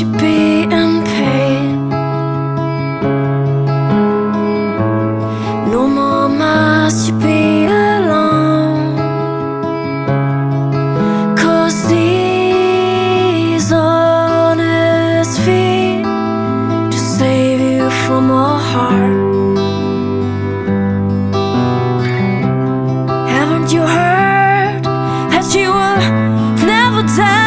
you be in pain. No more must you be alone, 'cause these honest feet to save you from a heart. Haven't you heard that you will never die?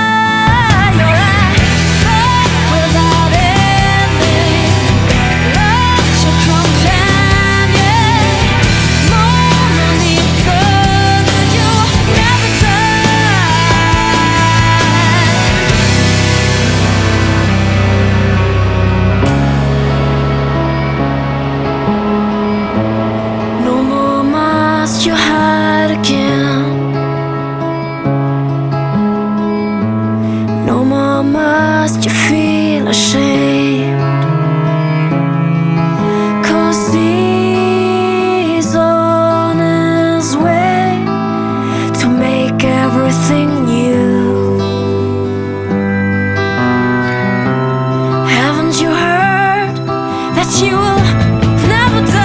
You hide again. No more must you feel ashamed, 'cause he's on his way to make everything new. Haven't you heard that you will never die?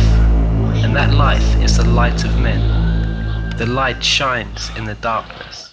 And that life is the light of men. The light shines in the darkness.